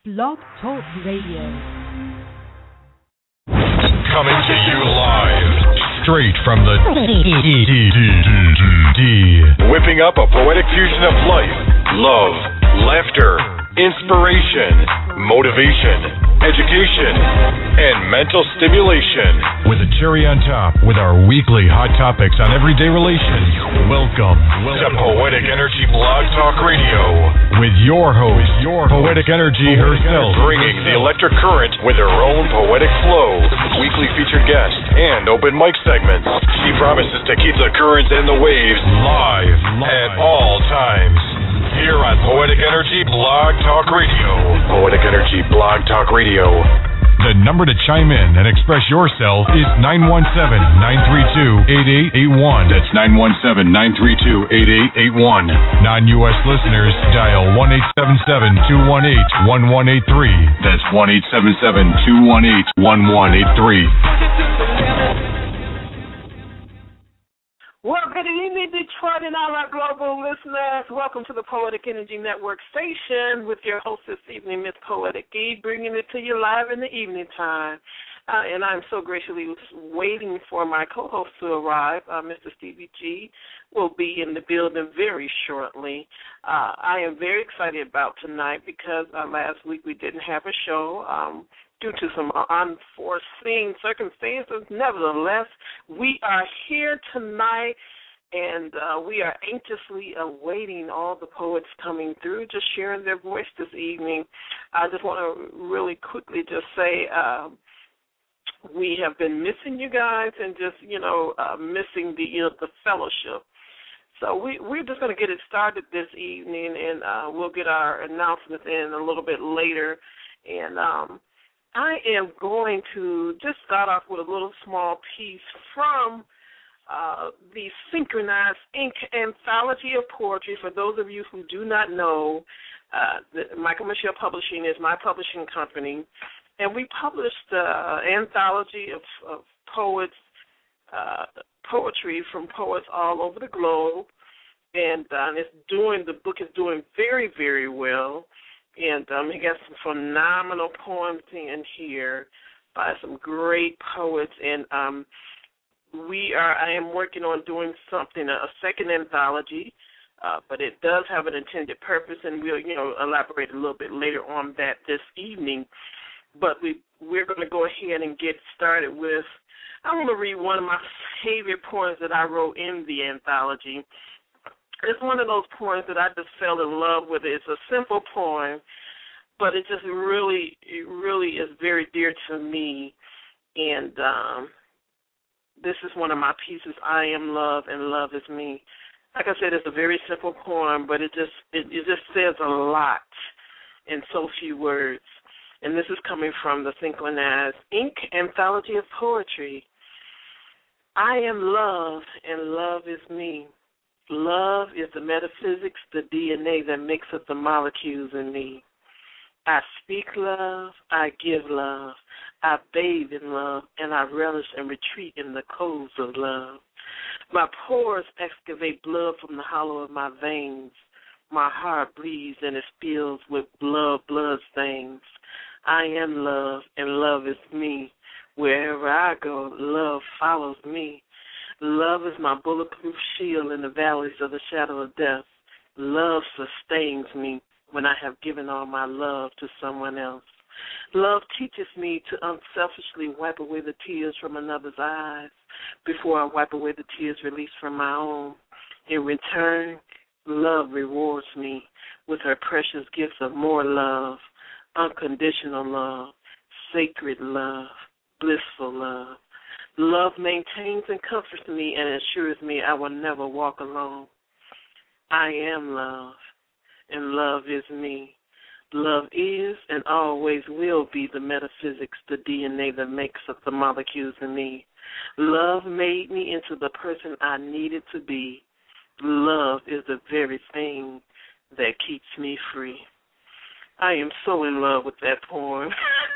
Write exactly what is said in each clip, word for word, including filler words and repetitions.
Blog Talk Radio. Coming to you live, straight from the D. Whipping up a poetic fusion of life, love, laughter, inspiration, motivation, education, and mental stimulation. With a cherry on top, with our weekly hot topics on everyday relations. Welcome, welcome to Poetic Energy Blog Talk Radio with your host, your Poetic Energy herself, bringing the electric current with her own poetic flow, weekly featured guests, and open mic segments. She promises to keep the currents and the waves live, live. at all times. Here on Poetic Energy Blog Talk Radio. Poetic Energy Blog Talk Radio. The number to chime in and express yourself is nine one seven, nine three two, eight eight eight one. That's nine one seven, nine three two, eight eight eight one. Non-U S listeners, dial one eight seven seven, two one eight, one one eight three. That's one eight seven seven, two one eight, one one eight three. Well, good evening, Detroit and all our global listeners. Welcome to the Poetic Energy Network station with your host this evening, Miss Poetic E, bringing it to you live in the evening time. Uh, and I'm so graciously waiting for my co-host to arrive. Uh, Mister Stevie G will be in the building very shortly. Uh, I am very excited about tonight because uh, last week we didn't have a show. Um, Due to some unforeseen circumstances, nevertheless, we are here tonight, and uh, we are anxiously awaiting all the poets coming through, just sharing their voice this evening. I just want to really quickly just say uh, we have been missing you guys and just, you know, uh, missing the you know, the fellowship. So we, we're just going to get it started this evening, and uh, we'll get our announcements in a little bit later. And um I am going to just start off with a little small piece from uh, the Synchronized Ink Anthology of Poetry. For those of you who do not know, uh, the Michael Michelle Publishing is my publishing company, and we published an anthology of, of poets, uh, poetry from poets all over the globe, and uh, it's doing the book is doing very, very well. And um, he got some phenomenal poems in here by some great poets. And um, we are, I am working on doing something, a second anthology, uh, but it does have an intended purpose, and we'll, you know, elaborate a little bit later on that this evening. But we, we're going to go ahead and get started with, I want to read one of my favorite poems that I wrote in the anthology. It's one of those poems that I just fell in love with. It's a simple poem, but it just really, it really is very dear to me. And um, this is one of my pieces, I Am Love and Love Is Me. Like I said, it's a very simple poem, but it just, it, it just says a lot in so few words. And this is coming from the Synchronized Ink Anthology of Poetry. I am love and love is me. Love is the metaphysics, the D N A that makes up the molecules in me. I speak love, I give love, I bathe in love, and I relish and retreat in the coves of love. My pores excavate blood from the hollow of my veins. My heart bleeds and it spills with blood, blood stains. I am love, and love is me. Wherever I go, love follows me. Love is my bulletproof shield in the valleys of the shadow of death. Love sustains me when I have given all my love to someone else. Love teaches me to unselfishly wipe away the tears from another's eyes before I wipe away the tears released from my own. In return, love rewards me with her precious gifts of more love, unconditional love, sacred love, blissful love. Love maintains and comforts me and assures me I will never walk alone. I am love, and love is me. Love is and always will be the metaphysics, the D N A that makes up the molecules in me. Love made me into the person I needed to be. Love is the very thing that keeps me free. I am so in love with that poem.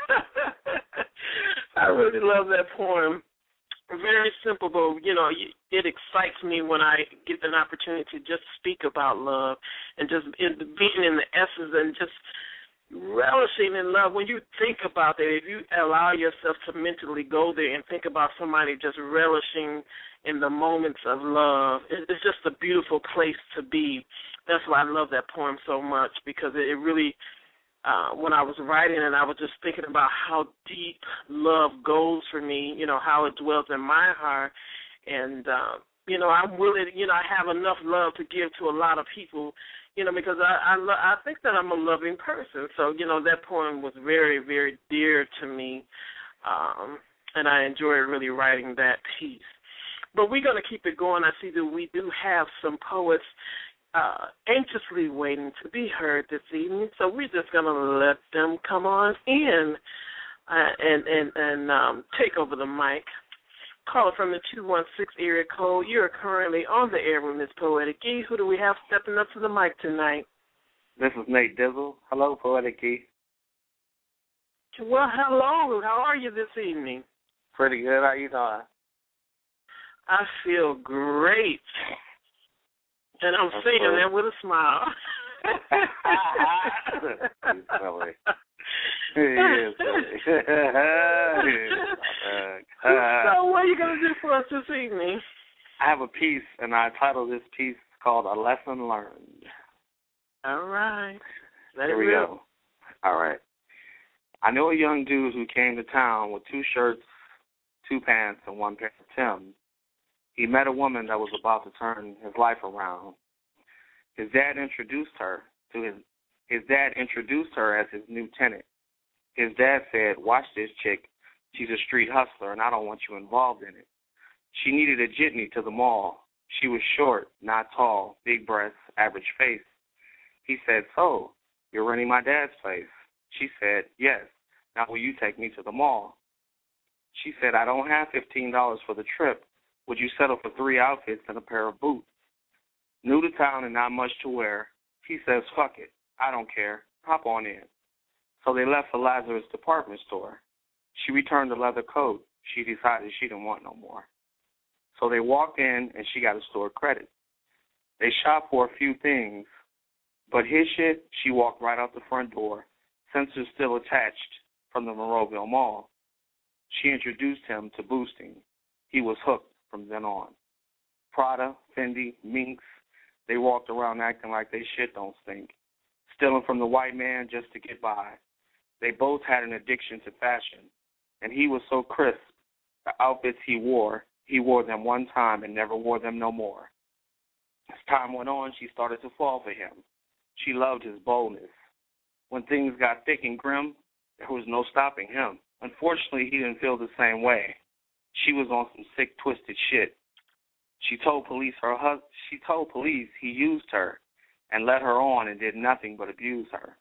I really love that poem. Very simple, but, you know, it excites me when I get an opportunity to just speak about love and just being in the essence and just relishing in love. When you think about that, if you allow yourself to mentally go there and think about somebody just relishing in the moments of love, it's just a beautiful place to be. That's why I love that poem so much, because it really, uh, when I was writing and I was just thinking about how deep love goes for me, you know, how it dwells in my heart. And, uh, you know, I'm willing, you know, I have enough love to give to a lot of people, you know, because I I, lo- I think that I'm a loving person. So, you know, that poem was very, very dear to me, um, and I enjoyed really writing that piece. But we're going to keep it going. I see that we do have some poets uh, anxiously waiting to be heard this evening, so we're just going to let them come on in uh, and, and, and um, take over the mic. Caller from the two one six area code. You're currently on the air with Miss Poetic E. Who do we have stepping up to the mic tonight? This is Nate Dizzle. Hello, Poetic E. Well, hello. How are you this evening? Pretty good. How you doing? I feel great. And I'm That's saying good. that with a smile. He's silly. He is silly. So what are you going to do for us this evening? I have a piece, and I titled this piece called A Lesson Learned. All right. Let Here it we rip. go. All right. I know a young dude who came to town with two shirts, two pants, and one pair of Timbs. He met a woman that was about to turn his life around. His dad introduced her to his his dad introduced her as his new tenant. His dad said, "Watch this chick. She's a street hustler, and I don't want you involved in it." She needed a jitney to the mall. She was short, not tall, big breasts, average face. He said, "So, you're renting my dad's place?" She said, "Yes. Now will you take me to the mall?" She said, "I don't have fifteen dollars for the trip. Would you settle for three outfits and a pair of boots?" New to town and not much to wear, he says, "Fuck it. I don't care. Hop on in." So they left for Lazarus department store. She returned the leather coat. She decided she didn't want no more. So they walked in, and she got a store credit. They shopped for a few things, but his shit, she walked right out the front door, sensors still attached from the Monroeville Mall. She introduced him to boosting. He was hooked from then on. Prada, Fendi, Minx, they walked around acting like they shit don't stink, stealing from the white man just to get by. They both had an addiction to fashion, and he was so crisp. The outfits he wore, he wore them one time and never wore them no more. As time went on, she started to fall for him. She loved his boldness. When things got thick and grim, there was no stopping him. Unfortunately, he didn't feel the same way. She was on some sick, twisted shit. She told police her hus- she told police he used her and led her on and did nothing but abuse her.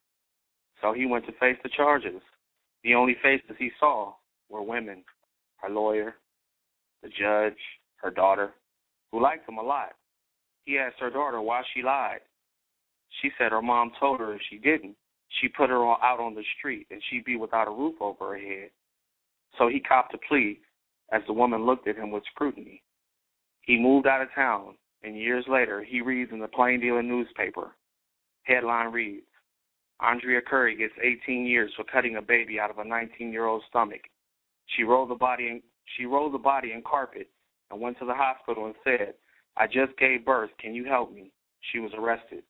So he went to face the charges. The only faces he saw were women, her lawyer, the judge, her daughter, who liked him a lot. He asked her daughter why she lied. She said her mom told her if she didn't, she'd put her out on the street and she'd be without a roof over her head. So he copped a plea as the woman looked at him with scrutiny. He moved out of town, and years later, he reads in the Plain Dealer newspaper. Headline reads, Andrea Curry gets eighteen years for cutting a baby out of a nineteen-year-old's stomach. She rolled the body in, she rolled the body in carpet and went to the hospital and said, I just gave birth. Can you help me? She was arrested.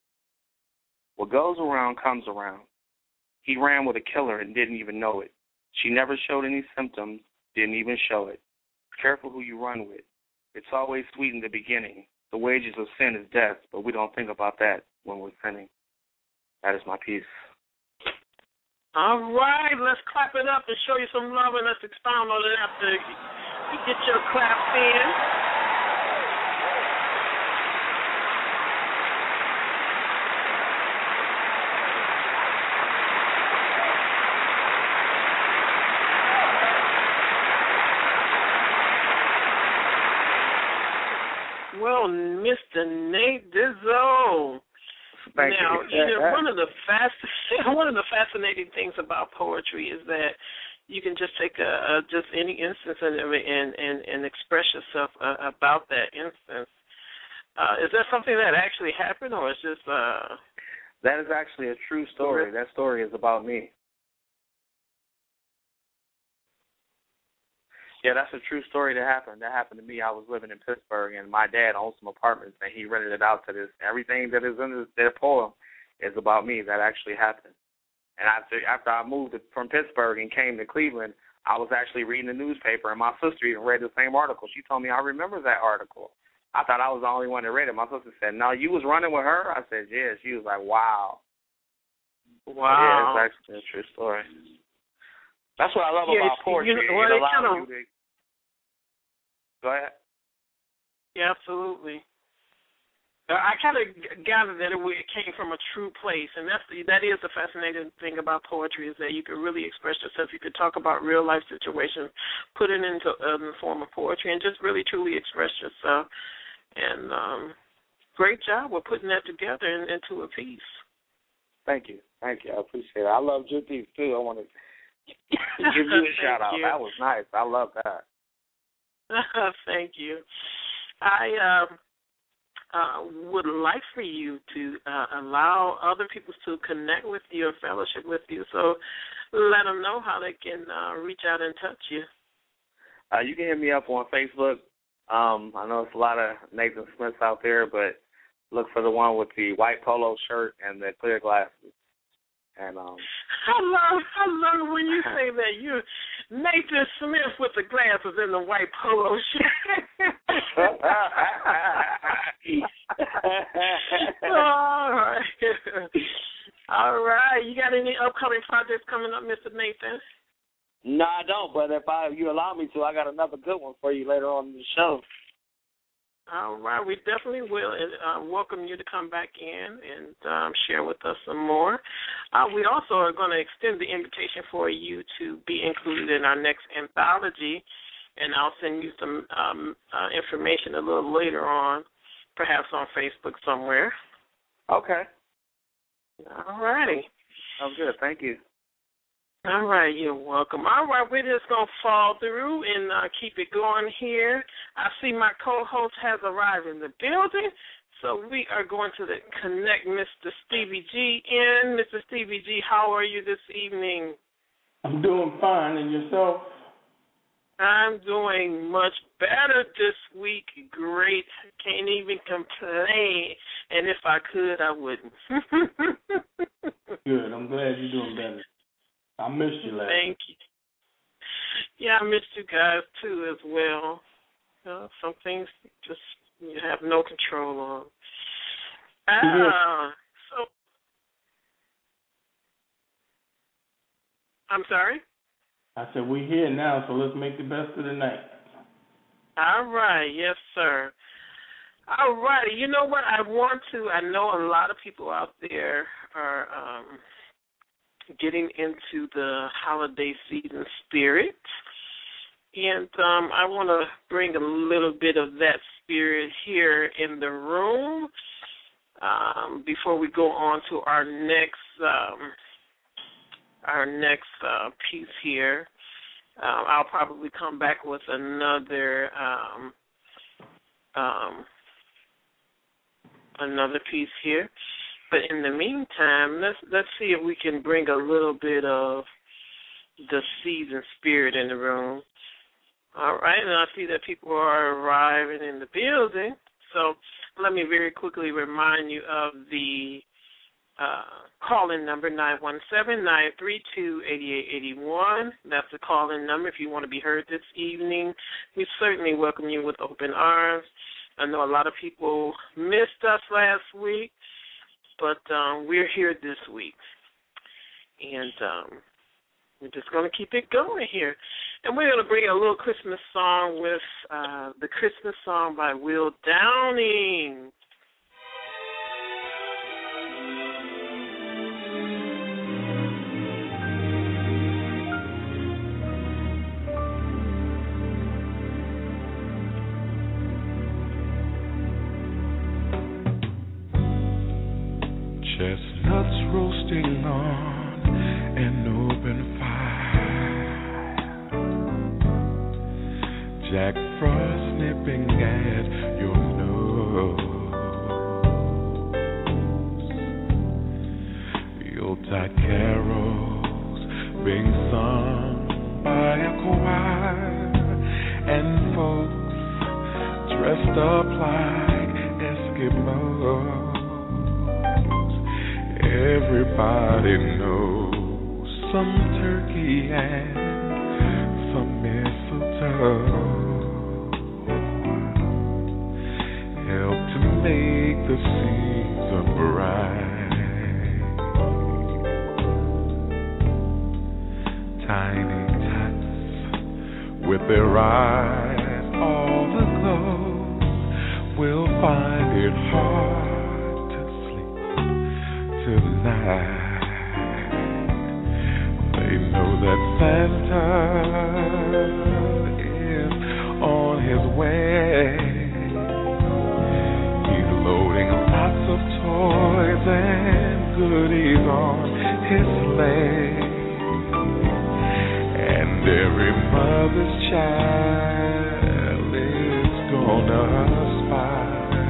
What goes around comes around. He ran with a killer and didn't even know it. She never showed any symptoms, didn't even show it. Careful who you run with. It's always sweet in the beginning. The wages of sin is death, but we don't think about that when we're sinning. That is my piece. All right, let's clap it up and show you some love, and let's expound on it after you get your claps in. Well, Mister Nate Dizzle. Thank now, you. you know, one of the fast, one of the fascinating things about poetry is that you can just take a, a just any instance and and and, and express yourself uh, about that instance. Uh, is that something that actually happened, or is just? Uh... That is actually a true story. That story is about me. Yeah, that's a true story that happened. That happened to me. I was living in Pittsburgh, and my dad owned some apartments, and he rented it out to this. Everything that is in this, their poem is about me. That actually happened. And after, after I moved from Pittsburgh and came to Cleveland, I was actually reading the newspaper, and my sister even read the same article. She told me, I remember that article. I thought I was the only one that read it. My sister said, no, you was running with her? I said, yeah. She was like, wow. Wow. Yeah, it's actually a true story. That's what I love yeah, about poetry. You know, well, it allows kind of, you to... Go ahead. Yeah, absolutely. Uh, I kind of gathered that it, it came from a true place, and that's the, that is the fascinating thing about poetry, is that you can really express yourself. You could talk about real life situations, put it into uh, in the form of poetry, and just really truly express yourself. And um, great job with putting that together in, into a piece. Thank you, thank you. I appreciate it. I love your piece too. I want to give you a shout out. You. That was nice. I love that. Thank you. I uh, uh, would like for you to uh, allow other people to connect with you and fellowship with you. So let them know how they can uh, reach out and touch you. Uh, you can hit me up on Facebook. Um, I know it's a lot of Nathan Smiths out there, but look for the one with the white polo shirt and the clear glasses. And um, I love, I love when you say that. You, Nathan Smith with the glasses and the white polo shirt. All right, all right. You got any upcoming projects coming up, Mister Nathan? No, I don't. But if I, if you allow me to, I got another good one for you later on in the show. All right, we definitely will, and uh, welcome you to come back in and um, share with us some more. Uh, we also are going to extend the invitation for you to be included in our next anthology, and I'll send you some um, uh, information a little later on, perhaps on Facebook somewhere. Okay. All righty. Sounds good. Thank you. All right, you're welcome. All right, we're just going to fall through and uh, keep it going here. I see my co-host has arrived in the building, so we are going to the connect Mister Stevie G in. Mister Stevie G, how are you this evening? I'm doing fine, and yourself? I'm doing much better this week. Great. Can't even complain, and if I could, I wouldn't. Good. I'm glad you're doing better. I missed you last. Thank you. Yeah, I missed you guys too as well. Uh, some things just you have no control on. Ah, uh, so I'm sorry? I said we're here now, so let's make the best of the night. All right, yes, sir. All righty. You know what? I want to. I know a lot of people out there are. Um, getting into the holiday season spirit. And um, I want to bring a little bit of that spirit here in the room um, before we go on to our next um, our next uh, piece here. Um, I'll probably come back with another um, um, another piece here. But in the meantime, let's let's see if we can bring a little bit of the season spirit in the room. All right, and I see that people are arriving in the building. So let me very quickly remind you of the uh, call-in number, nine one seven, nine three two, eight eight eight one. That's the call-in number if you want to be heard this evening. We certainly welcome you with open arms. I know a lot of people missed us last week. But um, we're here this week, and um, we're just going to keep it going here. And we're going to bring a little Christmas song with uh, the Christmas song by Will Downing. Chestnuts roasting on an open fire, Jack Frost nipping at your nose, Roadside carols being sung by a choir, and folks dressed up like Eskimos. Everybody knows some turkey and some mistletoe help to make the season bright. Tiny tots with their eyes all aglow will find it hard to sleep tonight. They know that Santa is on his way. He's loading lots of toys and goodies on his sleigh. And every mother's child is gonna spy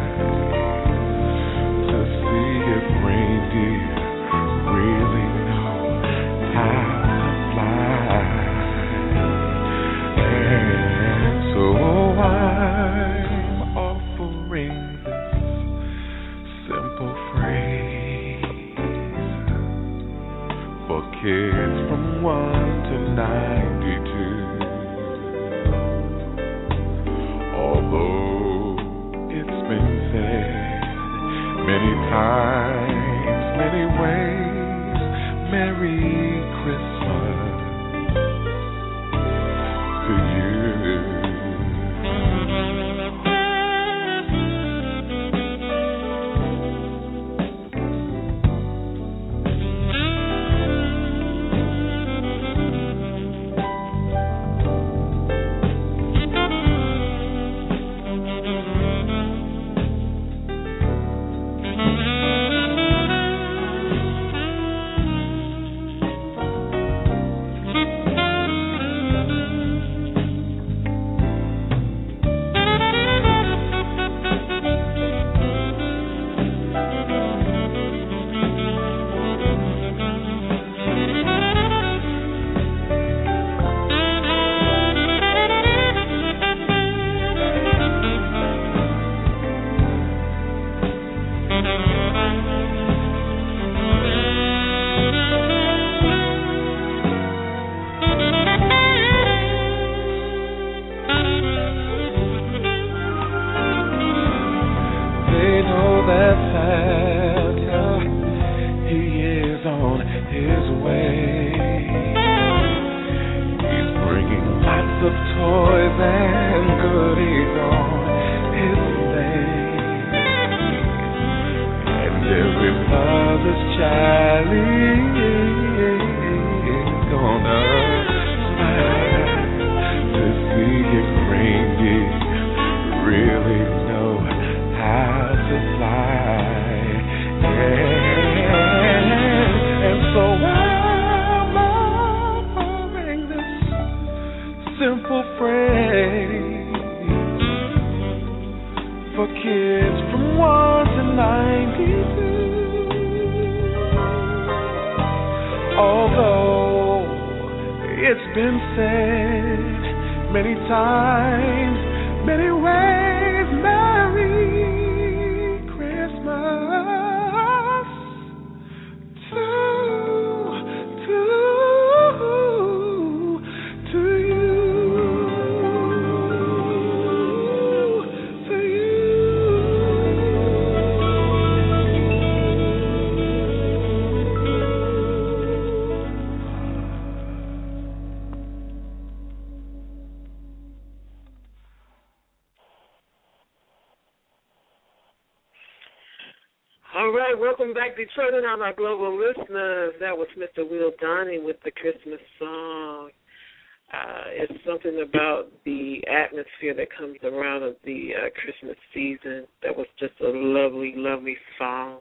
to see if reindeer really know how to fly. And so I'm offering this simple phrase for kids from one to ninety-two. Although it's been said many times, many ways, Merry Christmas to you. All right, welcome back, Detroit, and all our global listeners. That was Mister Will Donnie with the Christmas song. Uh, it's something about the atmosphere that comes around of the uh, Christmas season. That was just a lovely, lovely song.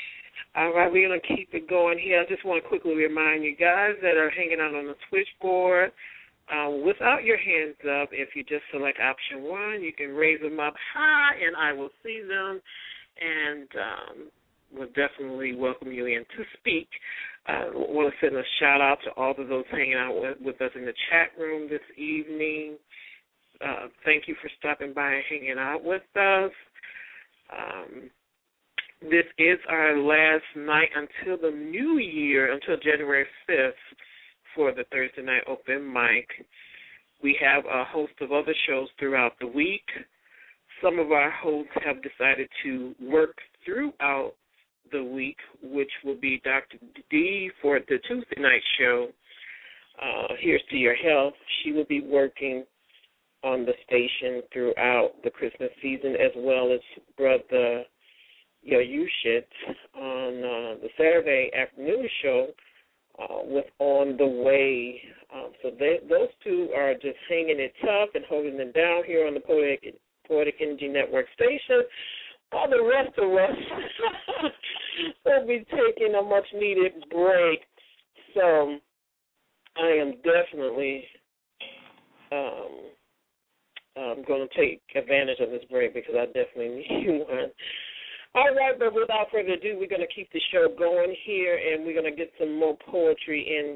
All right, we're going to keep it going here. I just want to quickly remind you guys that are hanging out on the switchboard, uh, without your hands up, if you just select option one, you can raise them up high, and I will see them. And um, we'll definitely welcome you in to speak. I uh, want to send a shout-out to all of those hanging out with, with us in the chat room this evening. Uh, thank you for stopping by and hanging out with us. Um, this is our last night until the new year, until January fifth, for the Thursday Night Open Mic. We have a host of other shows throughout the week. Some of our hosts have decided to work throughout the week, which will be Doctor D for the Tuesday night show. Uh, Here's to Your Health. She will be working on the station throughout the Christmas season, as well as Brother Yayushit on uh, the Saturday afternoon show uh, with On the Way. Um, so they, those two are just hanging it tough and holding it down here on the Poetic, Poetic Energy Network station, while the rest of us will be taking a much-needed break. So I am definitely um, I'm going to take advantage of this break because I definitely need one. All right, but without further ado, we're going to keep the show going here, and we're going to get some more poetry in.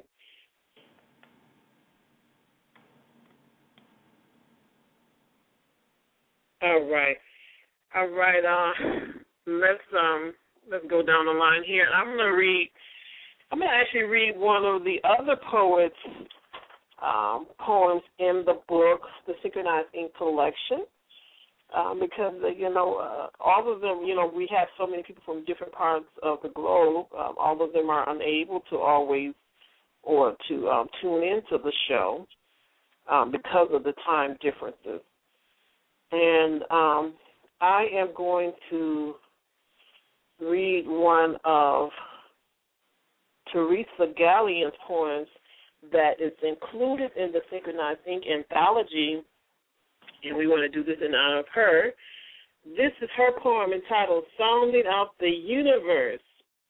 All right, all right. Uh, let's um, let's go down the line here. I'm going to read. I'm going to actually read one of the other poets' um, poems in the book, the Synchronized Ink Collection. Um, because, uh, you know, uh, all of them, you know, we have so many people from different parts of the globe. Um, all of them are unable to always or to um, tune into the show um, because of the time differences. And um, I am going to read one of Teresa Gallian's poems that is included in the Synchronized Ink Anthology, and we want to do this in honor of her. This is her poem entitled Sounding Out the Universe.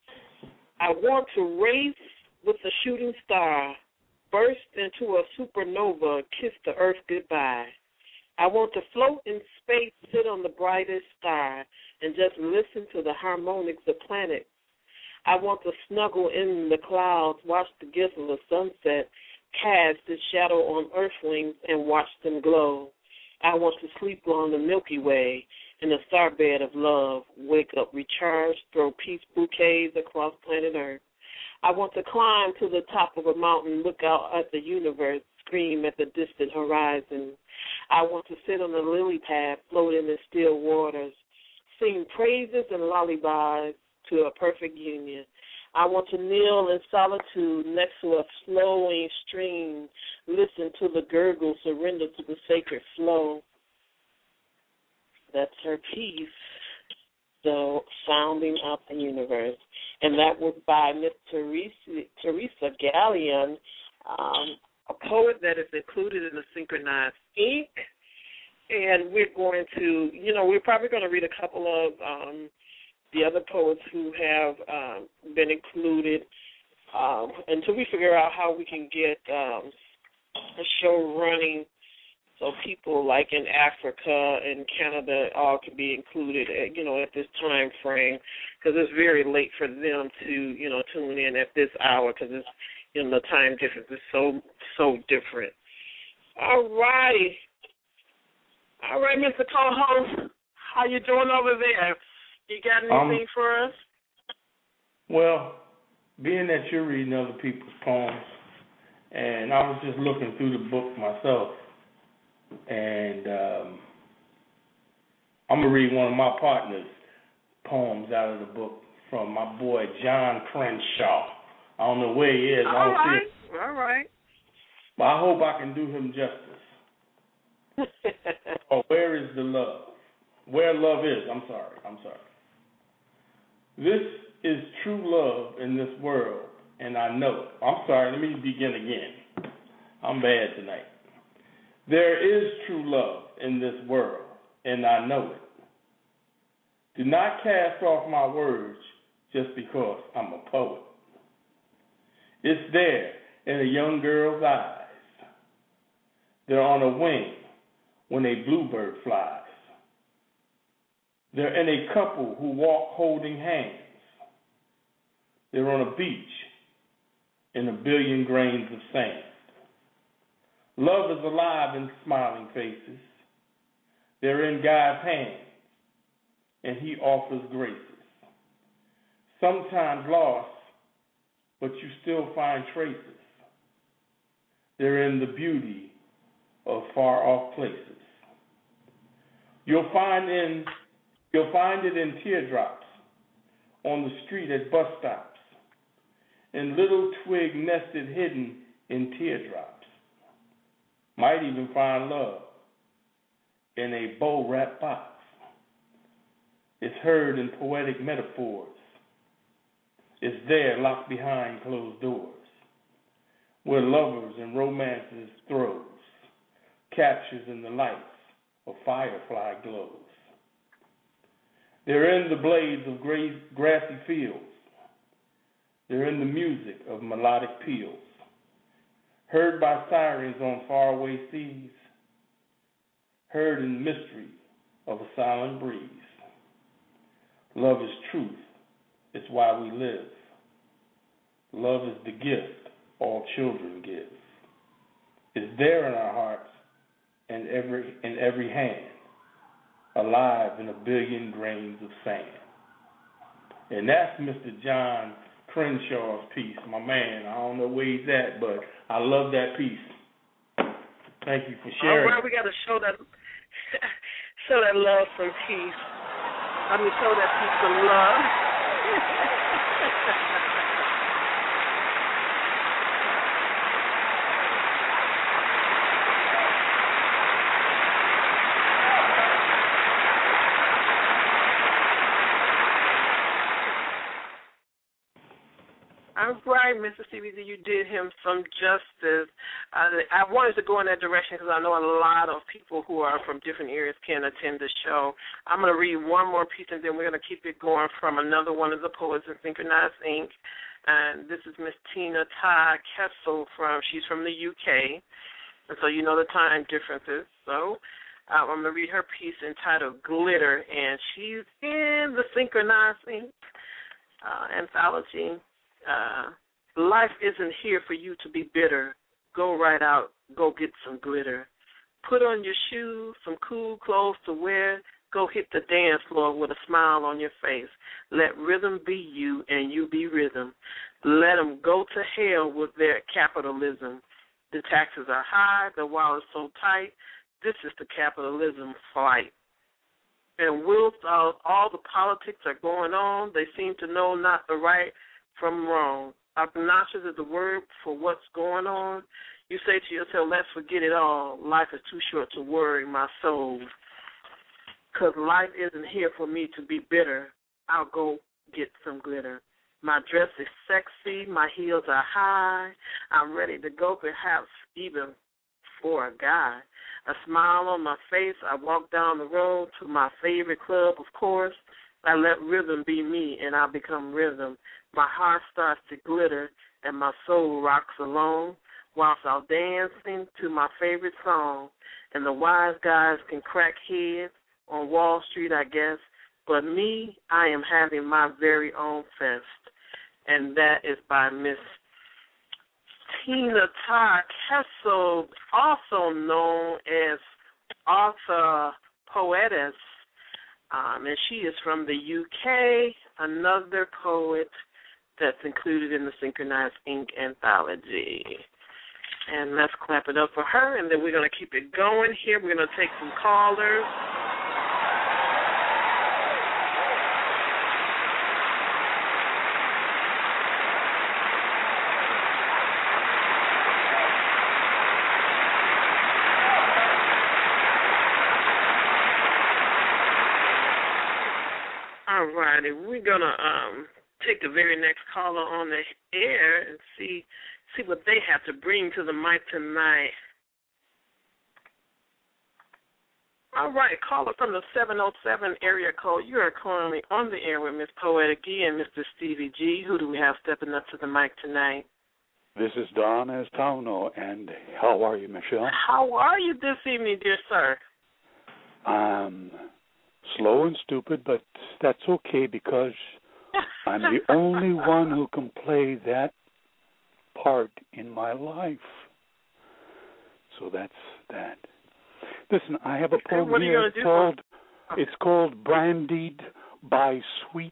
I want to race with a shooting star, burst into a supernova, kiss the earth goodbye. I want to float in space, sit on the brightest star, and just listen to the harmonics of planets. I want to snuggle in the clouds, watch the gifts of the sunset, cast its shadow on earthlings, and watch them glow. I want to sleep on the Milky Way in a starbed of love, wake up recharged, throw peace bouquets across planet Earth. I want to climb to the top of a mountain, look out at the universe, scream at the distant horizon. I want to sit on the lily pad, float in the still waters, sing praises and lullabies to a perfect union. I want to kneel in solitude next to a flowing stream, listen to the gurgle, surrender to the sacred flow. That's her piece, so Sounding Out the Universe. And that was by Miss Teresa, Teresa Gallian, um, a poet that is included in the Synchronized Ink. And we're going to, you know, we're probably going to read a couple of um, the other poets who have um, been included um, until we figure out how we can get um, a show running so people like in Africa and Canada all can be included, at, you know, at this time frame, because it's very late for them to, you know, tune in at this hour because it's, you know, the time difference is so, so different. All righty. All right, Mister Co-host, how you doing over there? You got anything um, for us? Well, being that you're reading other people's poems, and I was just looking through the book myself, and um, I'm going to read one of my partner's poems out of the book from my boy John Crenshaw. I don't know where he is. All I don't right, see him. all right. But I hope I can do him justice. Oh, where is the love? Where love is, I'm sorry, I'm sorry. This is true love in this world, and I know it. I'm sorry, let me begin again. I'm bad tonight. There is true love in this world, and I know it. Do not cast off my words just because I'm a poet. It's there in a young girl's eyes. They're on a wing when a bluebird flies. They're in a couple who walk holding hands. They're on a beach in a billion grains of sand. Love is alive in smiling faces. They're in God's hands, and he offers graces. Sometimes lost, but you still find traces. They're in the beauty of far-off places. You'll find in you'll find it in teardrops on the street at bus stops, in little twig nested hidden in teardrops. Might even find love in a bow-wrapped box. It's heard in poetic metaphors. It's there locked behind closed doors, where lovers and romances throws, captures in the lights of firefly glows. They're in the blades of gray, grassy fields. They're in the music of melodic peals, heard by sirens on faraway seas, heard in the mystery of a silent breeze. Love is truth. It's why we live. Love is the gift all children give. It's there in our hearts and every in every hand, alive in a billion grains of sand. And that's Mister John Crenshaw's piece, my man. I don't know where he's at, but I love that piece. Thank you for sharing. All right, we got to show that show that love some peace. I mean, show that peace some love. All right, Mister Stevie D, you did him some justice. Uh, I wanted to go in that direction because I know a lot of people who are from different areas can attend the show. I'm going to read one more piece, and then we're going to keep it going from another one of the poets in Synchronized Ink. And this is Miss Tina Ty Kessel from, she's from the U K, and so you know the time differences. So uh, I'm going to read her piece entitled Glitter, and she's in the Synchronized Ink uh, anthology. Uh, life isn't here for you to be bitter. Go right out, go get some glitter. Put on your shoes, some cool clothes to wear. Go hit the dance floor with a smile on your face. Let rhythm be you and you be rhythm. Let them go to hell with their capitalism. The taxes are high, the wallet's so tight. This is the capitalism fight. And whilst all, all the politics are going on, they seem to know not the right from wrong. Obnoxious is the word for what's going on. You say to yourself, let's forget it all. Life is too short to worry my soul. Because life isn't here for me to be bitter. I'll go get some glitter. My dress is sexy. My heels are high. I'm ready to go, perhaps even for a guy. A smile on my face. I walk down the road to my favorite club, of course. I let rhythm be me, and I become rhythm. My heart starts to glitter, and my soul rocks alone, whilst I'm dancing to my favorite song. And the wise guys can crack heads on Wall Street, I guess, but me, I am having my very own fest. And that is by Miss Tina Ty Kessel, also known as author, poetess, um, and she is from the U K, another poet that's included in the Synchronized Ink anthology. And let's clap it up for her, and then we're going to keep it going here. We're going to take some callers. All righty, we're going to um, take the very next caller on the air and see see what they have to bring to the mic tonight. All right, caller from the seven oh seven area code. You are currently on the air with Miss Poetic E and Mister Stevie G. Who do we have stepping up to the mic tonight? This is Don Estano, and how are you, Michelle? How are you this evening, dear sir? I'm slow and stupid, but that's okay because I'm the only one who can play that part in my life. So that's that. Listen, I have a poem what are you here gonna do called, it's called Brandied by Sweets.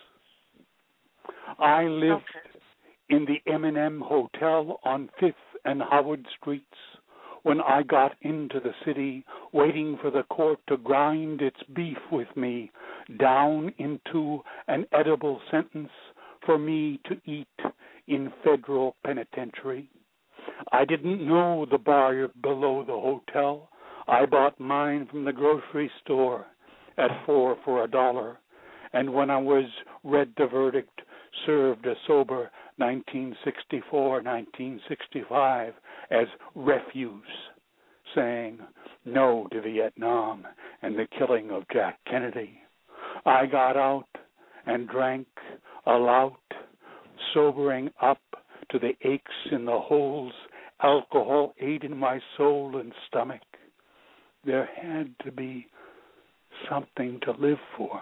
I lived okay. in the M and M Hotel on Fifth and Howard Streets when I got into the city, waiting for the court to grind its beef with me down into an edible sentence for me to eat in federal penitentiary. I didn't know the bar below the hotel. I bought mine from the grocery store at four for a dollar, and when I was read the verdict, served a sober nineteen sixty-four nineteen sixty-five as refuse, saying no to Vietnam and the killing of Jack Kennedy. I got out and drank a lout, sobering up to the aches in the holes alcohol ate in my soul and stomach. There had to be something to live for.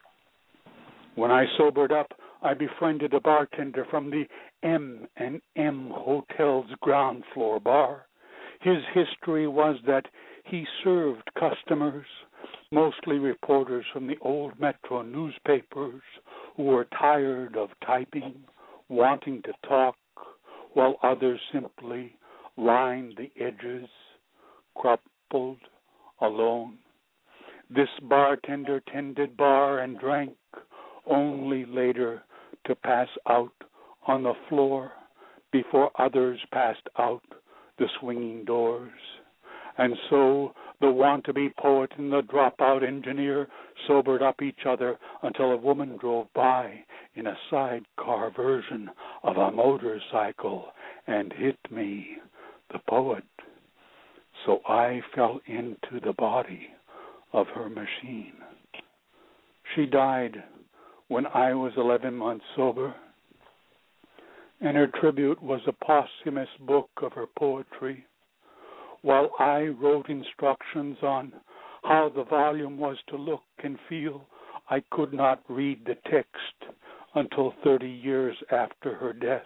When I sobered up, I befriended a bartender from the M and M Hotel's ground floor bar. His history was that he served customers, mostly reporters from the old Metro newspapers, who were tired of typing, wanting to talk, while others simply lined the edges, crumpled, alone. This bartender tended bar and drank, only later to pass out on the floor before others passed out the swinging doors. And so the want-to-be poet and the dropout engineer sobered up each other until a woman drove by in a sidecar version of a motorcycle and hit me, the poet. So I fell into the body of her machine. She died when I was eleven months sober, and her tribute was a posthumous book of her poetry, while I wrote instructions on how the volume was to look and feel. I could not read the text until thirty years after her death.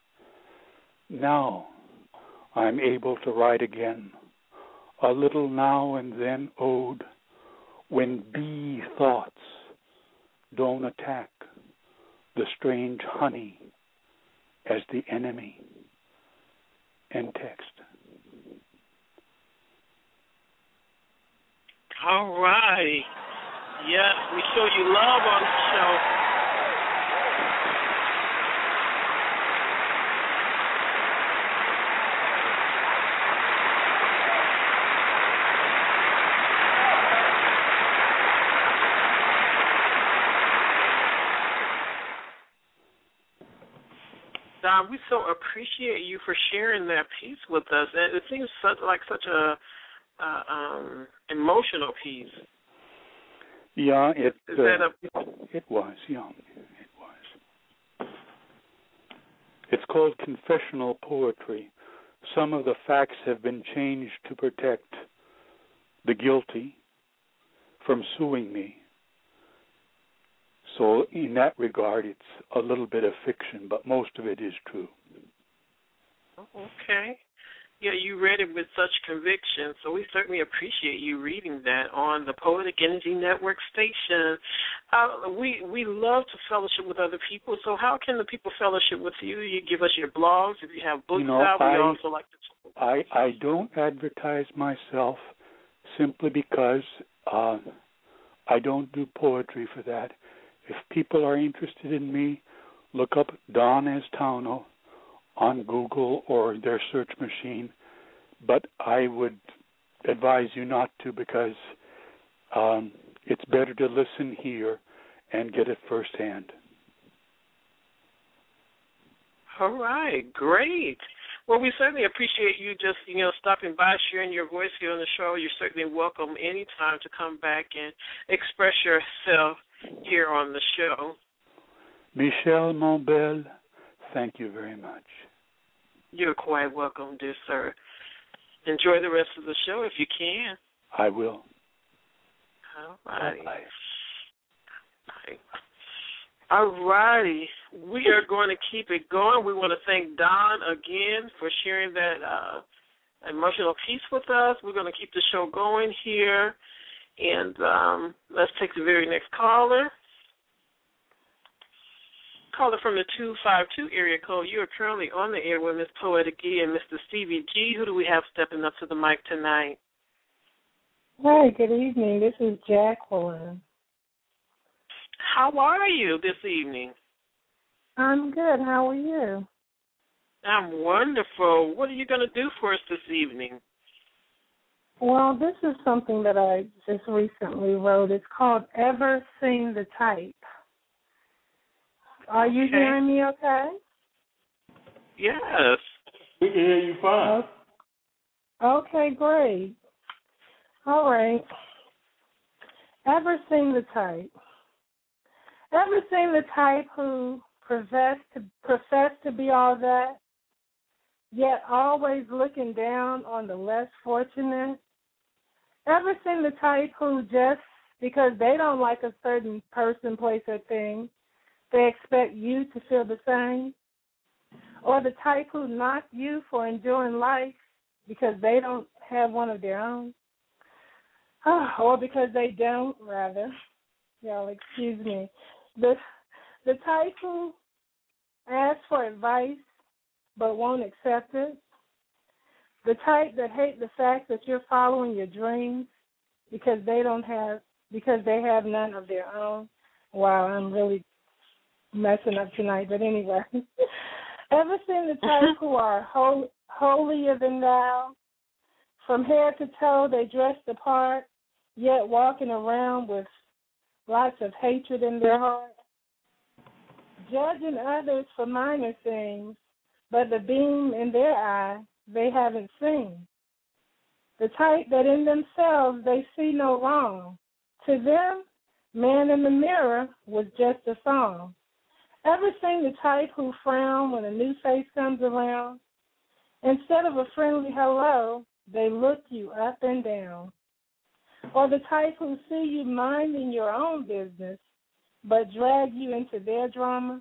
Now I'm able to write again, a little now and then ode, when bee thoughts don't attack the strange honey as the enemy. End text. All right. Yes, we show you love on the show. Don, we so appreciate you for sharing that piece with us. It seems such, like such a uh, um, emotional piece. Yeah, it Is uh, that a... it was. Yeah, it was. It's called confessional poetry. Some of the facts have been changed to protect the guilty from suing me. So in that regard, it's a little bit of fiction, but most of it is true. Okay. Yeah, you read it with such conviction, so we certainly appreciate you reading that on the Poetic Energy Network station. Uh, we we love to fellowship with other people, so how can the people fellowship with you? You give us your blogs, if you have books you know, out, we I, also like to talk. I, I don't advertise myself simply because uh, I don't do poetry for that. If people are interested in me, look up Don Astauno on Google or their search machine. But I would advise you not to, because um, it's better to listen here and get it firsthand. All right, great. Well, we certainly appreciate you just, you know, stopping by, sharing your voice here on the show. You're certainly welcome anytime to come back and express yourself here on the show. Michel Monbel, thank you very much. You're quite welcome, dear sir. Enjoy the rest of the show if you can. I will. All right. Bye-bye. Bye. All righty. We are going to keep it going. We want to thank Don again for sharing that uh, emotional piece with us. We're going to keep the show going here. And um, let's take the very next caller. Caller from the two five two area code. You are currently on the air with Miss Poetic E and Mister Stevie G. Who do we have stepping up to the mic tonight? Hi, good evening. This is Jacqueline. How are you this evening? I'm good. How are you? I'm wonderful. What are you going to do for us this evening? Well, this is something that I just recently wrote. It's called Ever Seen the Type. Are you okay. hearing me okay? Yes. We can hear you fine. Okay, great. All right. Ever seen the type? Ever seen the type who profess to, profess to be all that, yet always looking down on the less fortunate? Ever seen the type who just because they don't like a certain person, place, or thing, they expect you to feel the same? Or the type who knock you for enjoying life because they don't have one of their own? Oh, or because they don't, rather. Y'all, excuse me. The the type who asks for advice but won't accept it. The type that hate the fact that you're following your dreams because they don't have because they have none of their own. Wow, I'm really messing up tonight, but anyway. Ever seen the type who are hol- holier than thou? From head to toe, they dress the part, yet walking around with lots of hatred in their heart. Judging others for minor things, but the beam in their eye they haven't seen. The type that in themselves they see no wrong. To them, man in the mirror was just a song. Ever seen the type who frown when a new face comes around? Instead of a friendly hello, they look you up and down. Or the type who see you minding your own business, but drag you into their drama?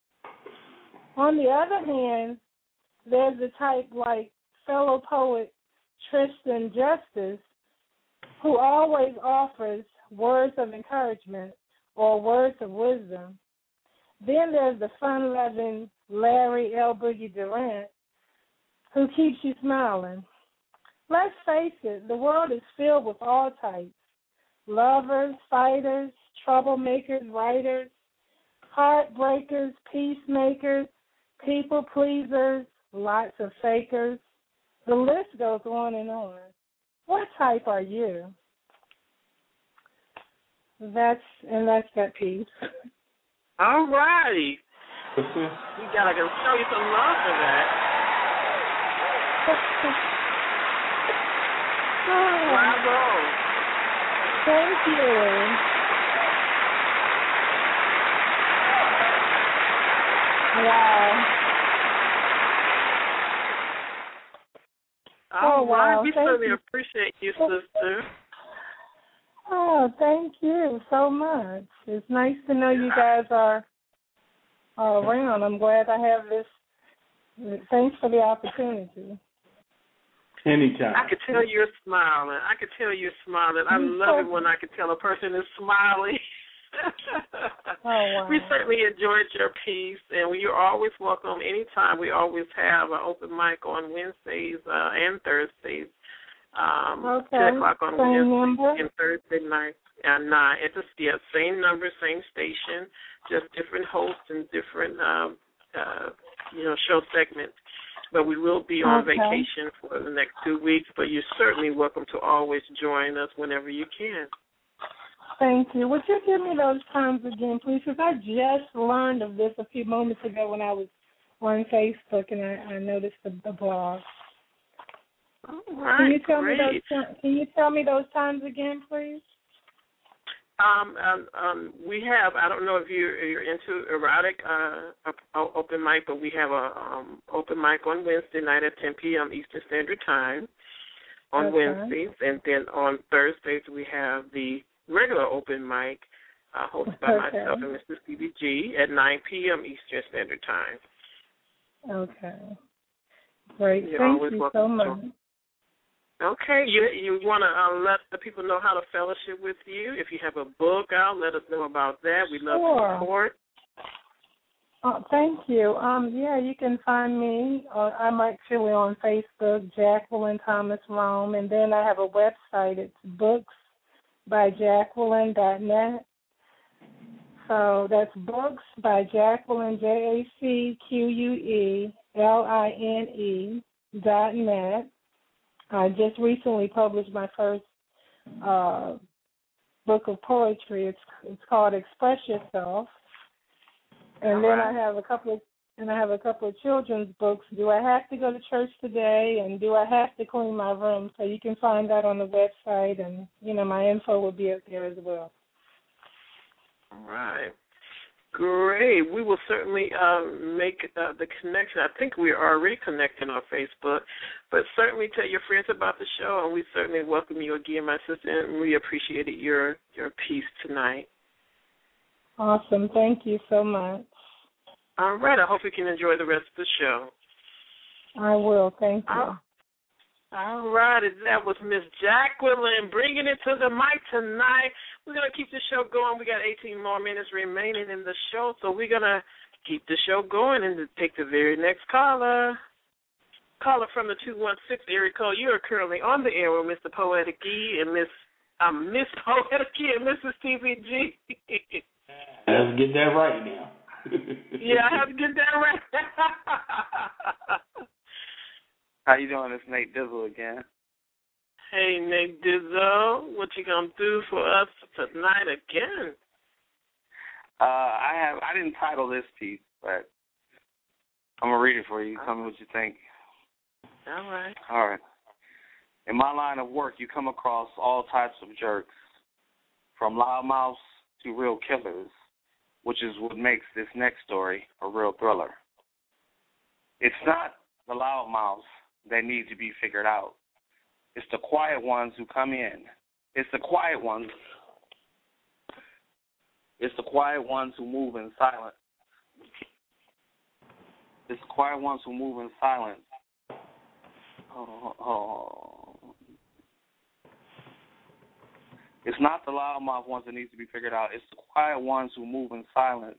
On the other hand, there's the type like fellow poet Tristan Justice, who always offers words of encouragement or words of wisdom. Then there's the fun-loving Larry L. Boogie Durant, who keeps you smiling. Let's face it, the world is filled with all types. Lovers, fighters, troublemakers, writers, heartbreakers, peacemakers, people pleasers, lots of fakers. The list goes on and on. What type are you? That's and that's that piece. All righty. We gotta go show you some love for that. Oh, bravo. Thank you. Wow. All oh, right. wow. We thank certainly you. appreciate you, sister. Oh, thank you so much. It's nice to know you guys are, are around. I'm glad I have this. Thanks for the opportunity. Anytime. I could tell you're smiling. I could tell you're smiling. I love it when I can tell a person is smiling. Oh, wow. We certainly enjoyed your piece, and you're always welcome anytime. We always have an open mic on Wednesdays uh, and Thursdays. Um, okay. ten o'clock on same Wednesday number? and Thursday night at nine. It's just, yeah, same number, same station, just different hosts and different, um, uh, you know, show segments. But we will be on okay. vacation for the next two weeks, but you're certainly welcome to always join us whenever you can. Thank you. Would you give me those times again, please? Because I just learned of this a few moments ago when I was on Facebook, and I, I noticed the, the blog. All right, can you tell great. me those? Can you tell me those times again, please? Um, um, um, we have. I don't know if you're, you're into erotic uh, open mic, but we have a um, open mic on Wednesday night at ten p.m. Eastern Standard Time. On okay. Wednesdays, and then on Thursdays we have the regular open mic uh, hosted by Okay. myself and Mister C B G at nine p.m. Eastern Standard Time. Okay. Great. You're Thank always you welcome so to much. join. Okay, you you want to uh, let the people know how to fellowship with you. If you have a book out, let us know about that. We'd love Sure. to support. Oh, thank you. Um, yeah, you can find me. Uh, I'm actually on Facebook, Jacqueline Thomas Rome, and then I have a website. It's books by jacqueline dot net. So that's books by Jacqueline, J A C Q U E L I N E dot net. I just recently published my first uh, book of poetry. It's it's called Express Yourself. And then I have a couple of and I have a couple of children's books. Do I have to go to church today? And do I have to clean my room? So you can find that on the website, and you know my info will be up there as well. All right. Great. We will certainly um, make uh, the connection. I think we are already connected on Facebook, but certainly tell your friends about the show, and we certainly welcome you again, my sister, and we appreciated your, your piece tonight. Awesome. Thank you so much. All right. I hope you can enjoy the rest of the show. I will. Thank you. Oh. All right, that was Miss Jacqueline bringing it to the mic tonight. We're going to keep the show going. We got eighteen more minutes remaining in the show, so we're going to keep the show going and take the very next caller. Caller from the two one six area code. You are currently on the air with Mister Poetic E and Miss um, Miss Poetic E and Missus T V G. Let's get that right now. Yeah, I have to get that right. How you doing? It's Nate Dizzle again. Hey, Nate Dizzle, what you gonna do for us tonight again? Uh, I have. I didn't title this piece, but I'm gonna read it for you. Tell me what you think. All right. All right. In my line of work, you come across all types of jerks, from loudmouths to real killers, which is what makes this next story a real thriller. It's not the loudmouths that need to be figured out. It's the quiet ones who come in. It's the quiet ones. It's the quiet ones who move in silence. It's the quiet ones who move in silence. Oh, oh, oh. It's not the loudmouth ones that need to be figured out. It's the quiet ones who move in silence,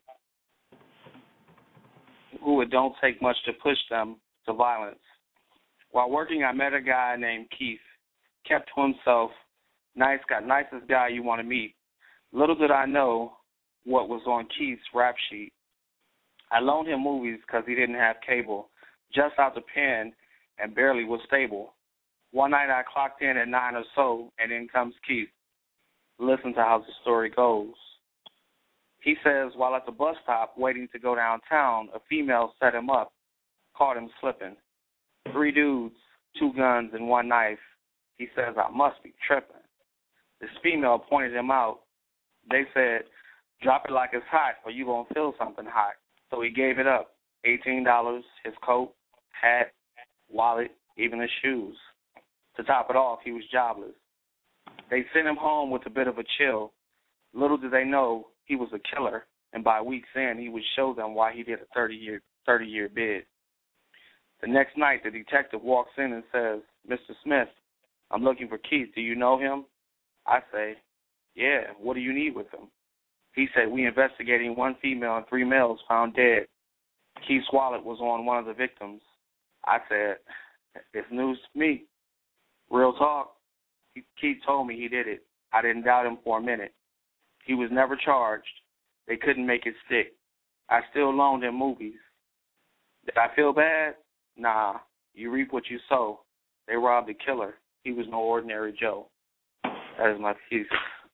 who it don't take much to push them to violence. While working, I met a guy named Keith. Kept to himself, nice guy, nicest guy you want to meet. Little did I know what was on Keith's rap sheet. I loaned him movies because he didn't have cable, just out the pen and barely was stable. One night I clocked in at nine or so, and in comes Keith. Listen to how the story goes. He says, while at the bus stop waiting to go downtown, a female set him up, caught him slipping. Three dudes, two guns, and one knife. He says, I must be tripping. This female pointed him out. They said, drop it like it's hot or you going to feel something hot. So he gave it up. eighteen dollars, his coat, hat, wallet, even his shoes. To top it off, he was jobless. They sent him home with a bit of a chill. Little did they know he was a killer, and by week's end, he would show them why he did a thirty-year thirty-year bid. The next night, the detective walks in and says, Mister Smith, I'm looking for Keith. Do you know him? I say, yeah, what do you need with him? He said, we investigating one female and three males found dead. Keith's wallet was on one of the victims. I said, it's news to me. Real talk. Keith told me he did it. I didn't doubt him for a minute. He was never charged. They couldn't make it stick. I still loaned him movies. Did I feel bad? Nah. You reap what you sow. They robbed a killer. He was no ordinary Joe. That is my piece.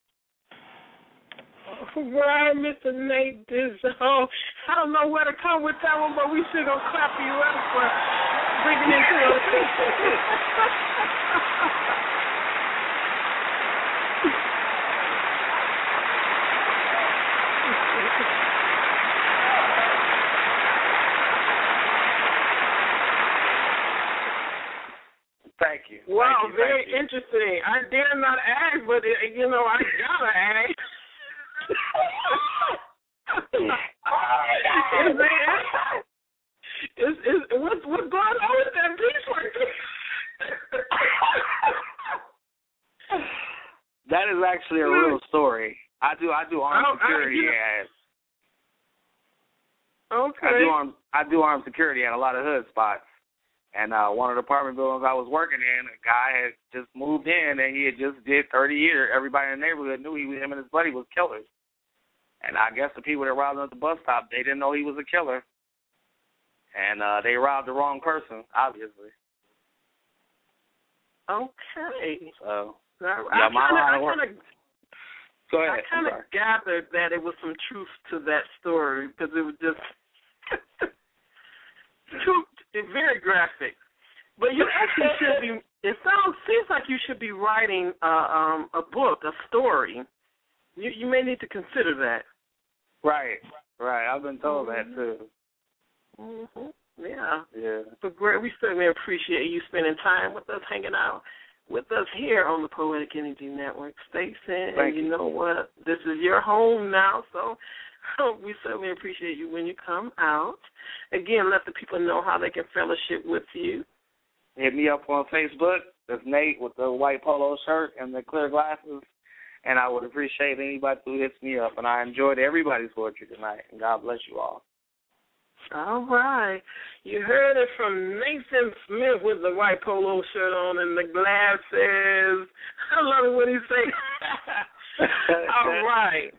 All right, Mister Nate Dizzle. I don't know where to come with that one, but we should go clap you up for bringing it to us. Thank you. Wow, Thank you. very Thank you. interesting. I dare not ask, but, it, you know, I gotta ask. Is, is, what's, what's going on with that beef? That is actually a real story. I do I do armed oh, security I, you at Okay. I do armed I do armed security at a lot of hood spots. And uh, one of the apartment buildings I was working in, a guy had just moved in and he had just did thirty years. Everybody in the neighborhood knew he was, him and his buddy was killers. And I guess the people that robbed him at the bus stop, they didn't know he was a killer. And uh, they robbed the wrong person, obviously. Okay. So, I, yeah, I my kind line of, Go ahead. I kind of gathered that it was some truth to that story because it was just too very graphic. But you actually should be. It sounds seems like you should be writing uh, um, a book, a story. You you may need to consider that. Right, right. I've been told mm-hmm. that too. Mm-hmm. Yeah. Yeah. But great. We certainly appreciate you spending time with us, hanging out with us here on the Poetic Energy Network station. And you, you know what? This is your home now, so we certainly appreciate you when you come out. Again, let the people know how they can fellowship with you. Hit me up on Facebook. That's Nate with the white polo shirt and the clear glasses. And I would appreciate anybody who hits me up. And I enjoyed everybody's poetry tonight. And God bless you all. All right. You heard it from Nathan Smith with the white polo shirt on and the glasses. I love it when he say, all right.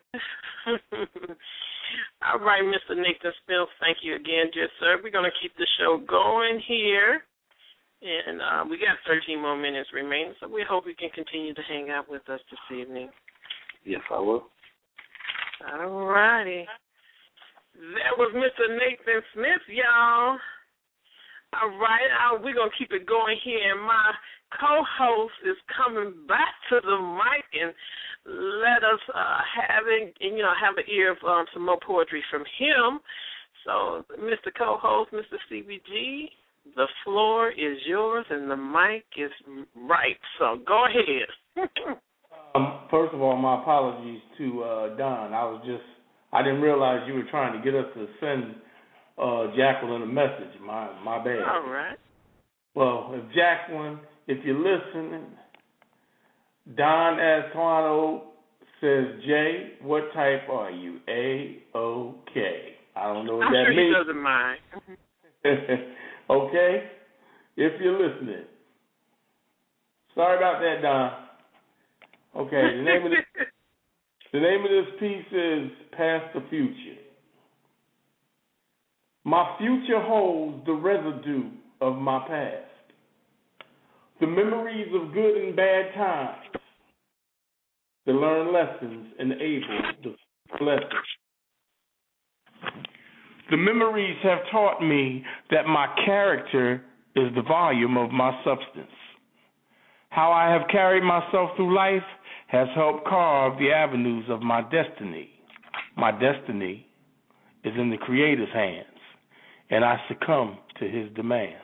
All right, Mister Nathan Smith, thank you again, dear sir. We're going to keep the show going here. And uh, we got thirteen more minutes remaining, so we hope you can continue to hang out with us this evening. Yes, I will. All righty. That was Mister Nathan Smith, y'all. All right, uh, we're going to keep it going here. And my co-host is coming back to the mic and let us uh, have it, and, you know, have an ear of um, some more poetry from him. So, Mister Co-host, Mister C B G, the floor is yours and the mic is right. So go ahead. um, first of all, my apologies to uh, Don. I was just, I didn't realize you were trying to get us to send uh, Jacqueline a message. My my bad. All right. Well, if Jacqueline, if you're listening, Don Antoine says, Jay, what type are you? A O K. I don't know what I'm that sure means. he doesn't mind. Okay? If you're listening. Sorry about that, Don. Okay, the name of this, the name of this piece is Past the Future. My future holds the residue of my past, the memories of good and bad times, to learn lessons and able to lessons. The memories have taught me that my character is the volume of my substance. How I have carried myself through life has helped carve the avenues of my destiny. My destiny is in the Creator's hands, and I succumb to his demands.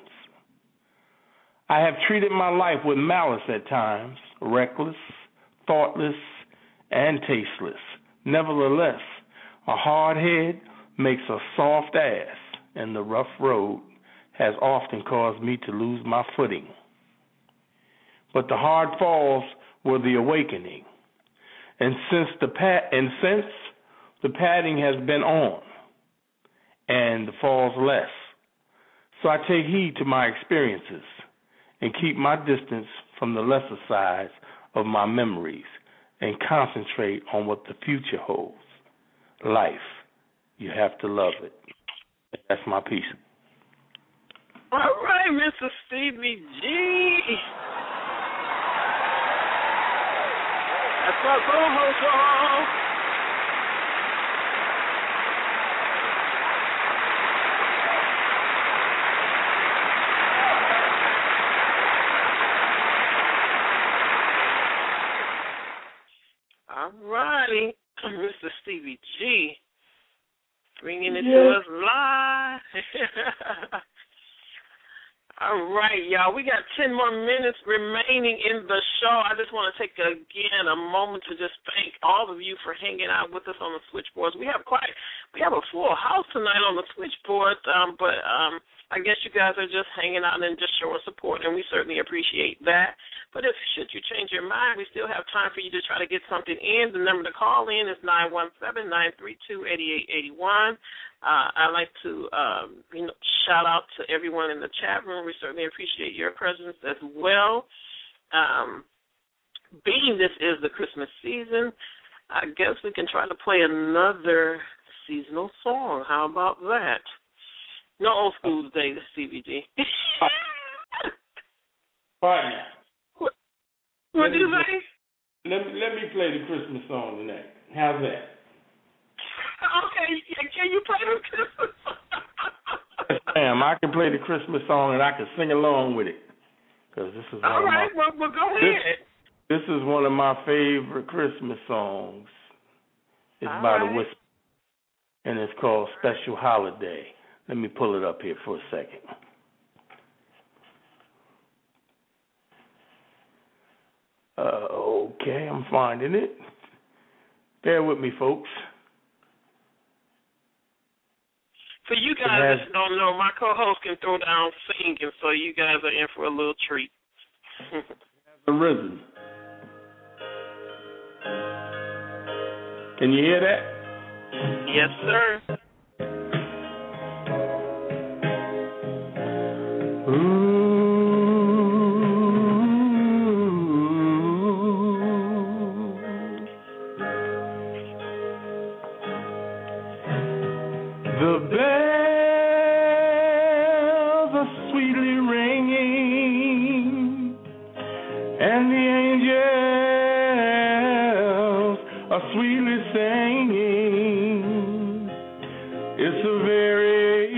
I have treated my life with malice at times, reckless, thoughtless, and tasteless. Nevertheless, a hard head makes a soft ass, and the rough road has often caused me to lose my footing. But the hard falls were the awakening, and since the pa- and since the padding has been on, and the falls less, so I take heed to my experiences and keep my distance from the lesser sides of my memories and concentrate on what the future holds. Life. You have to love it. That's my piece. All right, Mister Stevie G. That's our co-host, y'all. All righty, Mister Stevie G. Bringing it yeah. to us live. All right, y'all. We got ten more minutes remaining in the show. I just want to take, again, a moment to just thank all of you for hanging out with us on the switchboards. We have quite, we have a full house tonight on the switchboards, um, but um, I guess you guys are just hanging out and just showing support, and we certainly appreciate that. But if, should you change your mind, we still have time for you to try to get something in. The number to call in is nine one seven, nine three two, eight eight eight one. Uh, I'd like to um, you know, shout out to everyone in the chat room. We certainly appreciate your presence as well. Um, being this is the Christmas season, I guess we can try to play another seasonal song. How about that? No old school today, C B G. Partner. What, what do you say? Let me, let me play the Christmas song tonight. How's that? Okay, can you play the Christmas song? Yes, ma'am. I can play the Christmas song and I can sing along with it. Cause this is one All of right, my, well, well, go ahead. This, this is one of my favorite Christmas songs. It's All by right. the Whisper, and it's called Special Holiday. Let me pull it up here for a second. Uh, okay, I'm finding it. Bear with me, folks. For you guys that don't know, my co-host can throw down singing, so you guys are in for a little treat. Arisen. Can you hear that? Yes, sir. Ooh. The bells are sweetly ringing, and the angels are sweetly singing. It's a very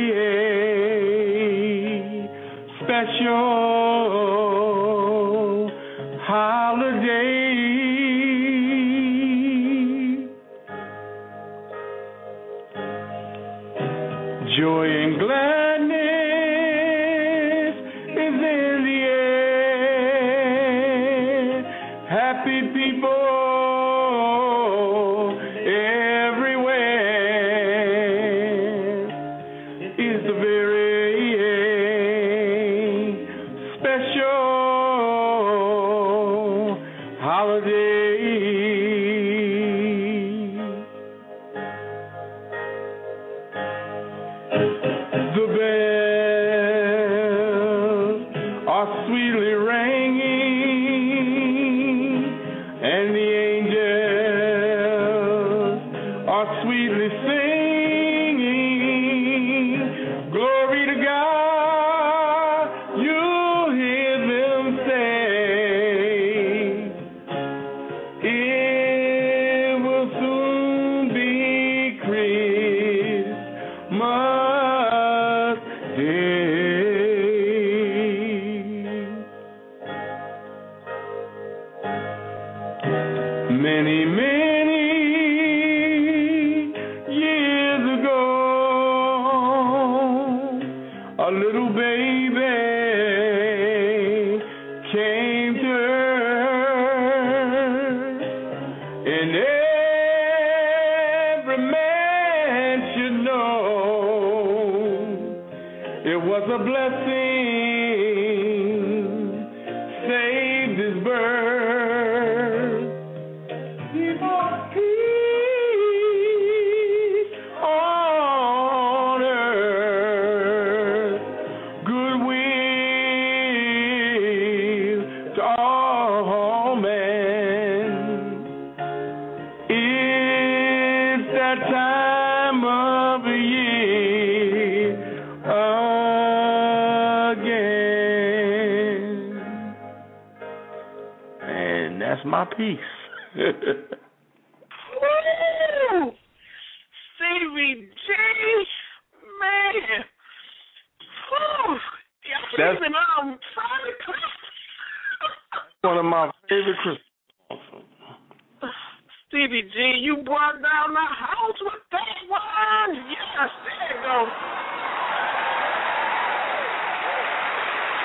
special holiday. Joy and gladness is in the air. Happy people everywhere. It's a very special holiday. The bells are sweetly ringing, and the angels are sweetly singing. Glory to God, you'll hear them say, it will soon be Christmas Many, many years ago, a little baby came to earth, and every man should know it was a blessing, saved his birth. He brought peace on earth, goodwill to all men. It's that time of the year again. And that's my piece. Woo! C B G, man. Whew. That's- Even um, Sonic. One of my favorite Christmas songs. Stevie G, you brought down the house with that one. Yes, there you go.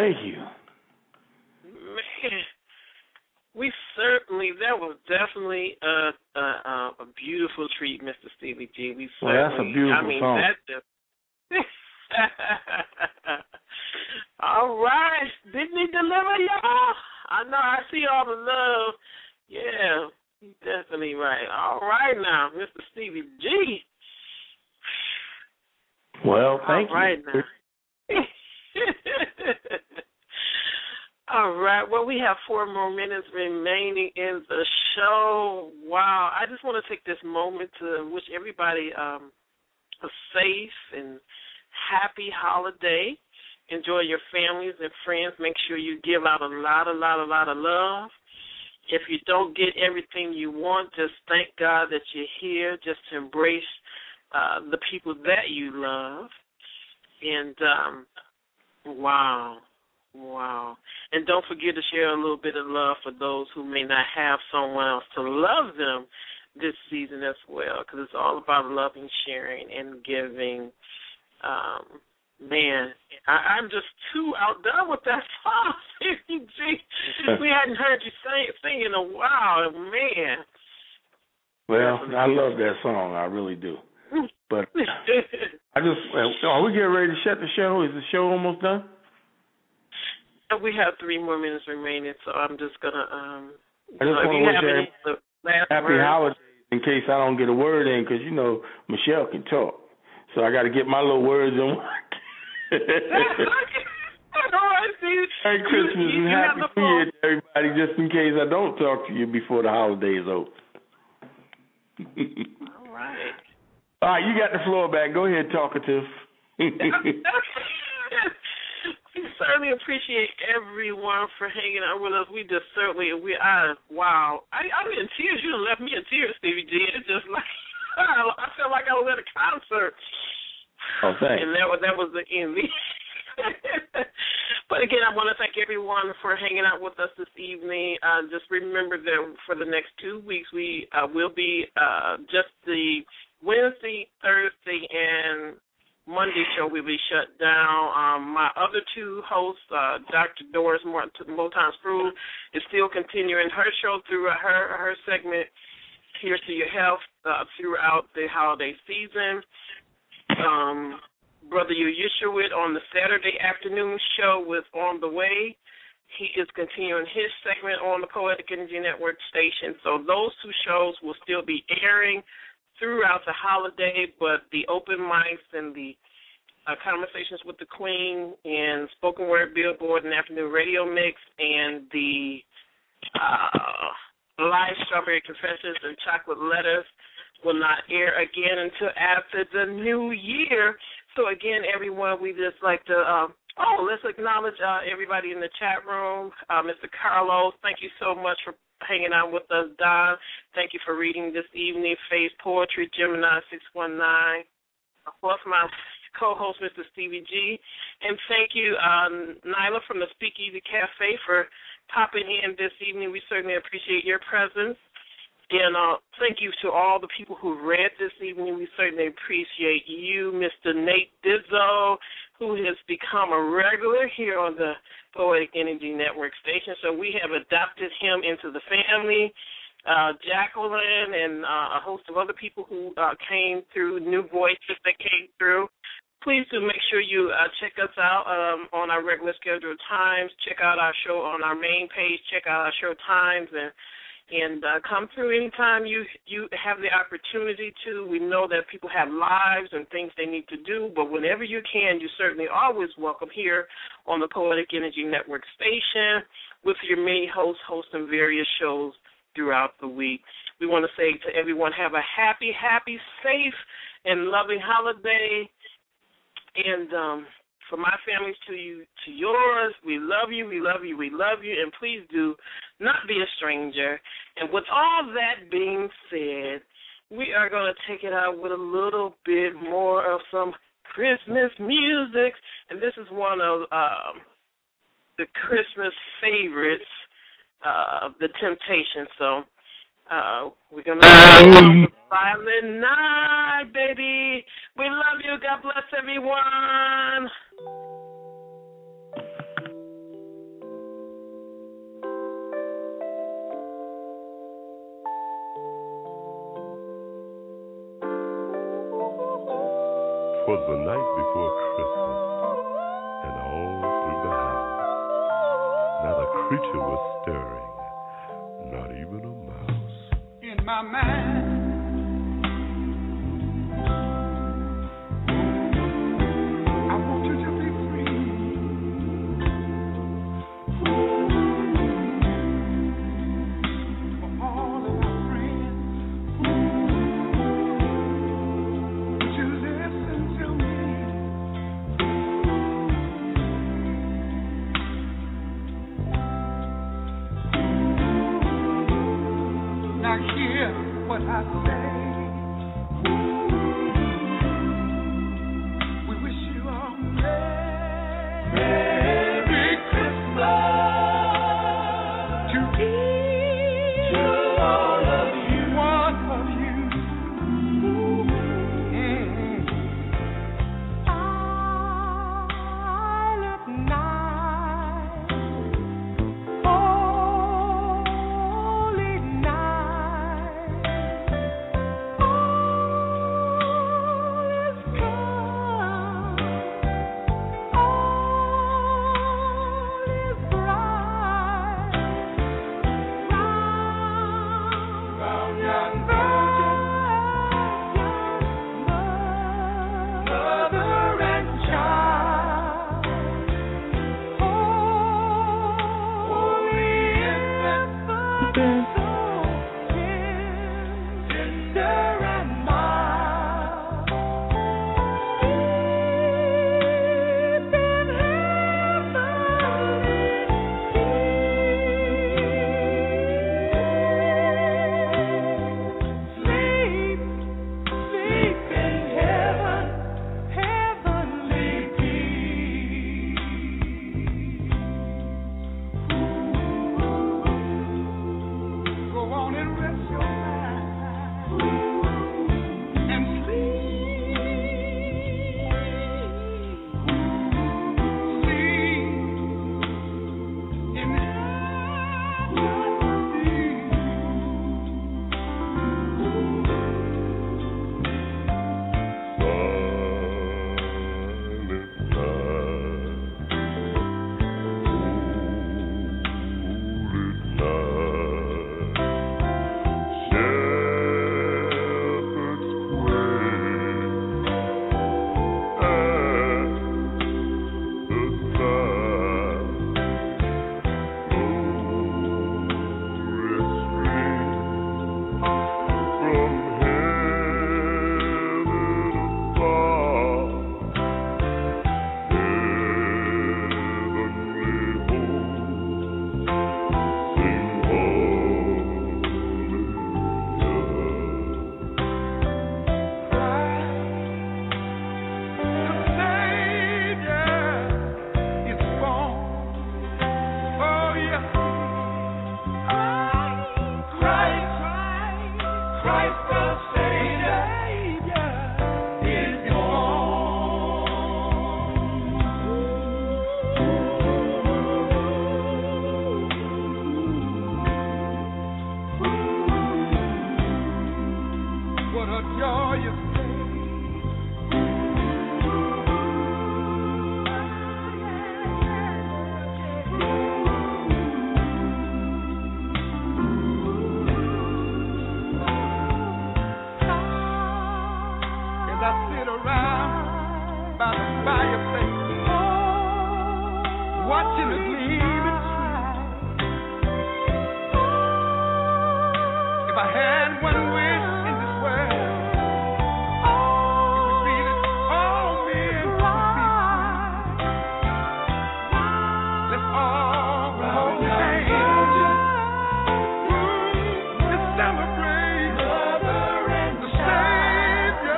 thank you. Man, we certainly, that was definitely a, a, a beautiful treat, Mister Stevie G. We well, that's a beautiful I mean, song. That just, all right. Didn't he deliver, y'all? I know, I see all the love. Yeah, he's definitely right. All right now, Mister Stevie G. Well, thank all right you. Now. All right. Well, we have four more minutes remaining in the show. Wow. I just want to take this moment to wish everybody um, a safe and happy holiday. Enjoy your families and friends. Make sure you give out a lot, a lot, a lot of love. If you don't get everything you want, just thank God that you're here, just to embrace uh, the people that you love. And, um, wow, wow. And don't forget to share a little bit of love for those who may not have someone else to love them this season as well, because it's all about loving, sharing, and giving. Um, man, I, I'm just too outdone with that song. We hadn't heard you sing, sing in a while, man. Well, I love that song. I really do. But I just, are we getting ready to shut the show? Is the show almost done? We have three more minutes remaining, so I'm just going to, um, I just so want to wish everybody happy word. holidays in case I don't get a word in, because, you know, Michelle can talk. So I got to get my little words in. Merry Christmas you, you, and Happy New Year to everybody, just in case I don't talk to you before the holiday is over. All right. All right, you got the floor back. Go ahead, talkative. We certainly appreciate everyone for hanging out with us. We just certainly, we, I, wow. I, I'm in tears. You done left me in tears, Stevie G. It's just like, I felt like I was at a concert. Oh, thanks. And that was, that was the end. But again, I want to thank everyone for hanging out with us this evening. Uh, just remember that for the next two weeks, we uh, will be uh, just the Wednesday, Thursday, and Monday show will be shut down. Um, my other two hosts, uh, Doctor Doris Moton-Sproul, is still continuing her show through her her segment, Here's to Your Health, uh, throughout the holiday season. Um, Brother Yeshua on the Saturday afternoon show with On the Way. He is continuing his segment on the Poetic Energy Network station. So those two shows will still be airing throughout the holiday, but the open mics and the uh, Conversations with the Queen and Spoken Word Billboard and Afternoon Radio Mix and the uh, live Strawberry Confessions and Chocolate Letters will not air again until after the new year. So, again, everyone, we just like to, uh, oh, let's acknowledge uh, everybody in the chat room. Uh, Mister Carlos, thank you so much for hanging out with us. Don, thank you for reading this evening. Faith Poetry, Gemini six one nine. Of course, my co-host, Mister Stevie G. And thank you, um, Nyla from the Speakeasy Cafe, for popping in this evening. We certainly appreciate your presence. And uh, thank you to all the people who read this evening. We certainly appreciate you, Mister Nate Dizzo, who has become a regular here on the Poetic Energy Network station. So we have adopted him into the family. Uh, Jacqueline and uh, a host of other people who uh, came through, new voices that came through. Please do make sure you uh, check us out um, on our regular scheduled times. Check out our show on our main page. Check out our show times and And uh, come through anytime you you have the opportunity to. We know that people have lives and things they need to do, but whenever you can, you're certainly always welcome here on the Poetic Energy Network station with your many hosts hosting various shows throughout the week. We want to say to everyone, have a happy, happy, safe, and loving holiday. And um, for my families to you, to yours, we love you, we love you, we love you, and please do not be a stranger. And with all that being said, we are going to take it out with a little bit more of some Christmas music, and this is one of um, the Christmas favorites, uh, The Temptations. So uh, we're going to Silent Night, baby. We love you. God bless everyone. 'twas the night before Christmas, and all through the house not a creature was stirring, not even a mouse. In my mind, I want you to be free. For all of our friends, would you listen to me? Now hear what I say. We wish you a Merry Christmas to each one of you, one of you. Mm-hmm. Silent night, holy night, all is calm, all is bright, round yon virgin, mother and child, holy infant, so tender and mild, sleep in heavenly peace. Sleep, sleep in heaven, heavenly peace. Go on and rest your mind and sleep. Sleep in what a joyous as I sit around by the fireplace, watching the gleaming street. If I had one wish in this world, it would be that all men would be free. Let's all hold hands to celebrate the Savior.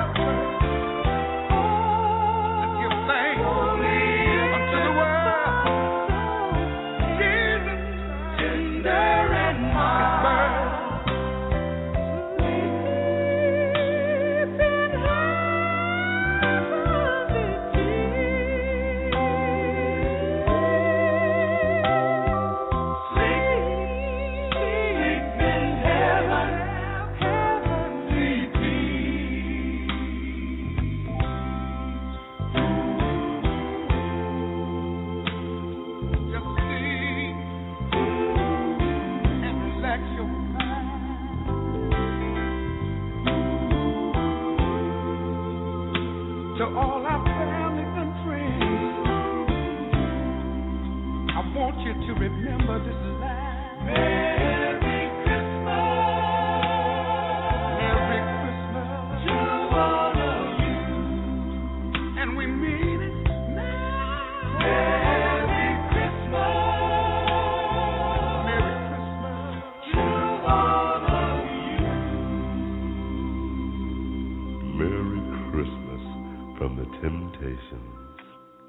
Let's give thanks unto the world. Jesus, tender and mild. want you to remember this line.